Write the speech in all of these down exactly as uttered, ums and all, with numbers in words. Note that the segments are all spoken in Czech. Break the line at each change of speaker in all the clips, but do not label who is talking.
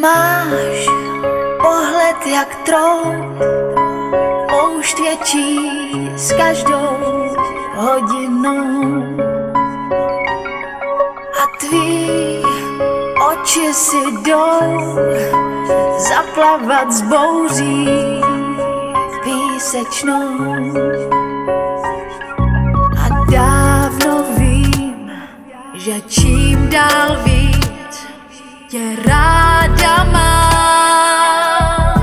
Máš pohled jak trout, poušť větší s každou hodinou. A tvý oči si jdou zaplavat s bouří písečnou. A dávno vím, že čím dál víc tě ráda mám.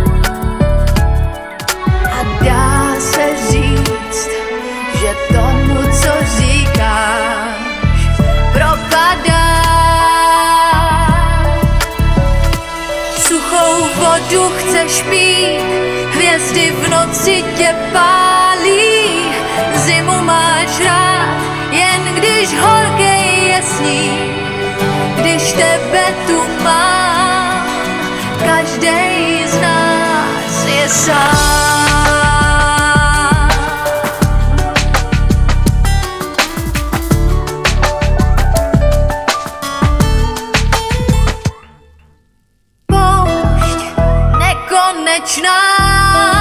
A dá se říct, že tomu, co říkáš, propadá. Suchou vodu chceš pít, hvězdy v noci tě pálí. Zimu máš rád, jen když horkej je sníh. Když tebe tu mám, každej z nás je sám. Poušť nekonečná,